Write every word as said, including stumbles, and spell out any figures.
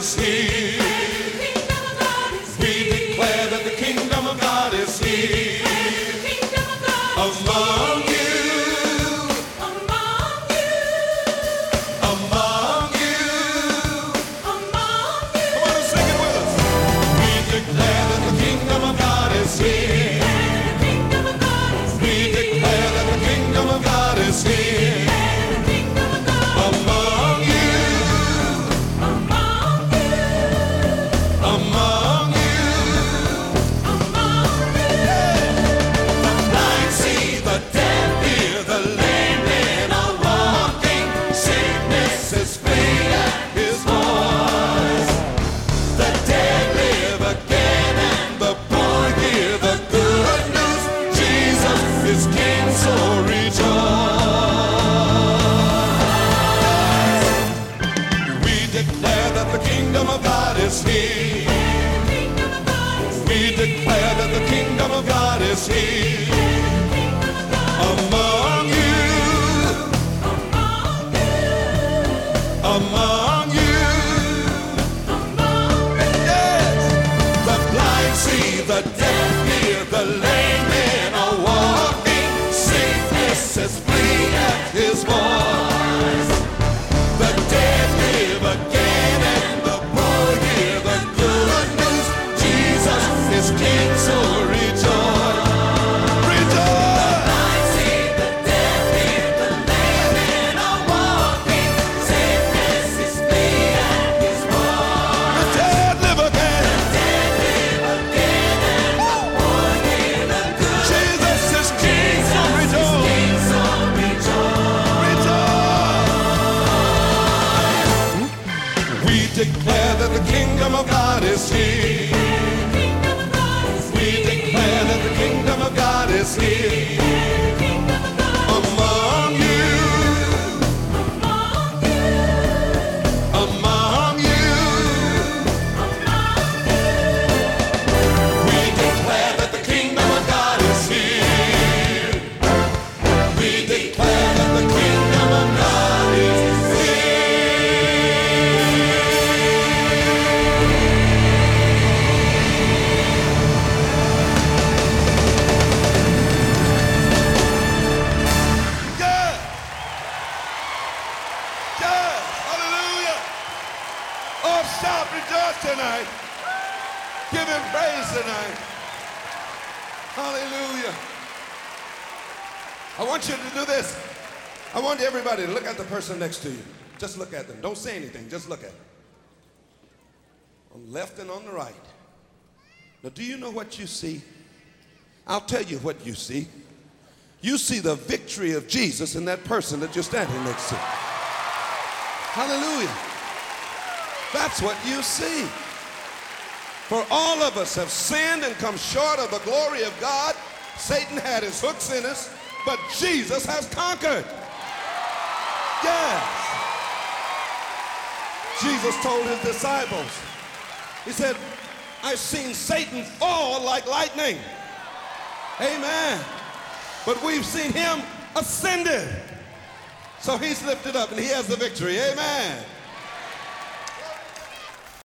is here. We declare that the kingdom of God is here. Among you. We declare that the kingdom of God is here. Among you. Among you. Yes. The blind see, the deaf hear, the lame men are walking. Sickness is flee at his voice. The dead live again and the poor hear the good news. Jesus is King, so rejoice. Rejoice! The blind see, the deaf hear, the lame men are walking. Sickness is flee at his voice. The dead live again. The dead live again and the poor hear the good news. Jesus is King, so rejoice. King, so rejoice. Rejoice! We declare that the kingdom of God is here. We declare that the kingdom of God is here. Among you. Among you. We declare that the kingdom of God is here. We declare that the kingdom of God is here. Shout, rejoice tonight. Give him praise tonight. Hallelujah. I want you to do this. I want everybody to look at the person next to you. Just look at them. Don't say anything. Just look at them. On the left and on the right. Now, do you know what you see? I'll tell you what you see. You see the victory of Jesus in that person that you're standing next to. Hallelujah. That's what you see. For all of us have sinned and come short of the glory of God. Satan had his hooks in us, but Jesus has conquered. Yes. Jesus told his disciples, he said, I've seen Satan fall like lightning. Amen. But we've seen him ascended. So he's lifted up and he has the victory. Amen.